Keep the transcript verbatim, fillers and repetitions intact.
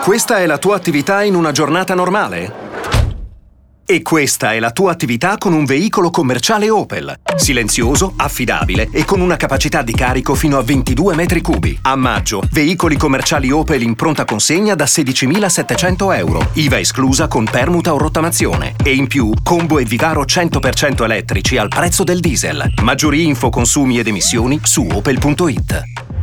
Questa è la tua attività in una giornata normale? E questa è la tua attività con un veicolo commerciale Opel. Silenzioso, affidabile e con una capacità di carico fino a ventidue metri cubi. A maggio, veicoli commerciali Opel in pronta consegna da sedicimilasettecento euro. I V A esclusa con permuta o rottamazione. E in più, combo e Vivaro cento per cento elettrici al prezzo del diesel. Maggiori info, consumi ed emissioni su opel punto it.